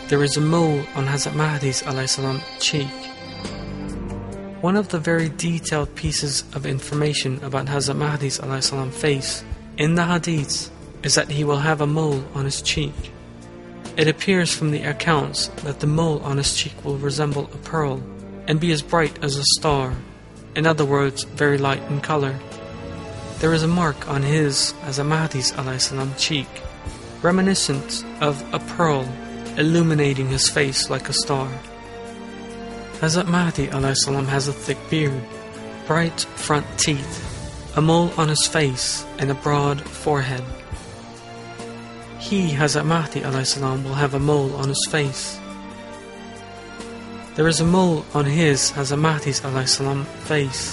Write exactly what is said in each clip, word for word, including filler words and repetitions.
there is a mole on Hazrat Mahdi's alayhi salam cheek. One of the very detailed pieces of information about Hazrat Mahdi's alayhi salam face in the hadiths is that he will have a mole on his cheek. It appears from the accounts that the mole on his cheek will resemble a pearl and be as bright as a star, in other words, very light in color. There is a mark on his, Hazrat Mahdi's alayhi salam cheek, reminiscent of a pearl illuminating his face like a star. Hazrat Mahdi alayhi salam has a thick beard, bright front teeth, a mole on his face, and a broad forehead. He, Hazrat Mahdi alayhi salam, will have a mole on his face. There is a mole on his, Hazrat Mahdi's alayhi salam, face.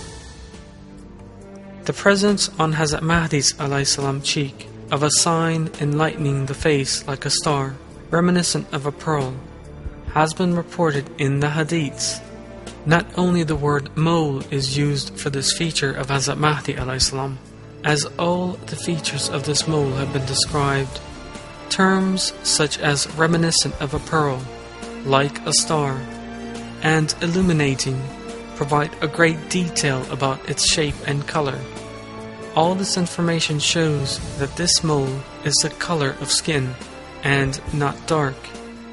The presence on Hazrat Mahdi's alayhi salam cheek of a sign enlightening the face like a star, reminiscent of a pearl, has been reported in the hadiths. Not only the word mole is used for this feature of Hazrat Mahdi alayhi salam, as all the features of this mole have been described. Terms such as reminiscent of a pearl, like a star, and illuminating provide a great detail about its shape and color. All this information shows that this mole is the color of skin and not dark.